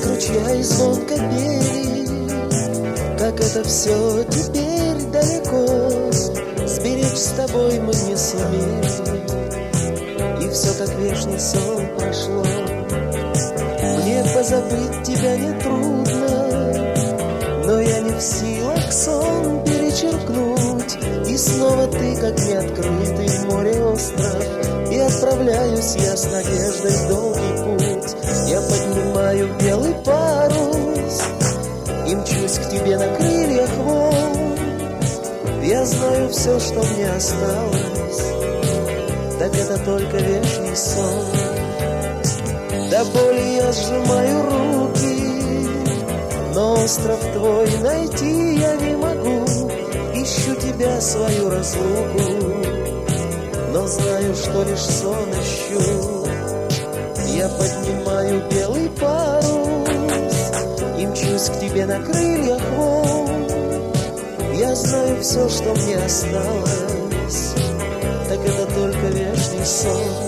Плеск ручья и звонко пели, как это все теперь далеко. Сберечь с тобой мы не сумели, и все как вешний сон прошло. Мне позабыть тебя нетрудно, но я не в силах сон перечеркнуть. И снова ты, как неоткрытый в море остров, и отправляюсь я с надеждой в долгий путь. Я поднимаю белый парус и мчусь к тебе на крыльях волн. Я знаю все, что мне осталось, так это только вечный сон. До боли я сжимаю руки, но остров твой найти я не могу. Ищу тебя, свою разлуку, но знаю, что лишь сон ищу. Я поднимаю белый парус и мчусь к тебе на крыльях волн. Я знаю все, что мне осталось, так это только вечный сон.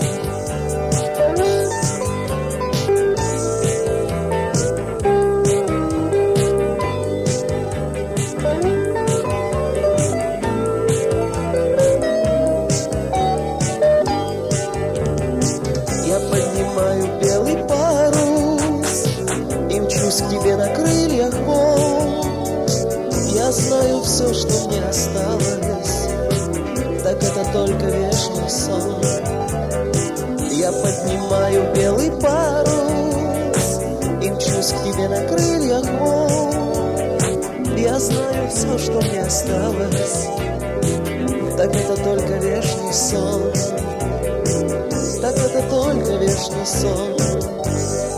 Белый парус и мчусь к тебе на крыльях волн. Я знаю все, что мне осталось, так это только вечный сон. Я поднимаю белый парус и мчусь к тебе на крыльях волн. Я знаю все, что мне осталось, так это только вечный сон. Так это только вечный сон.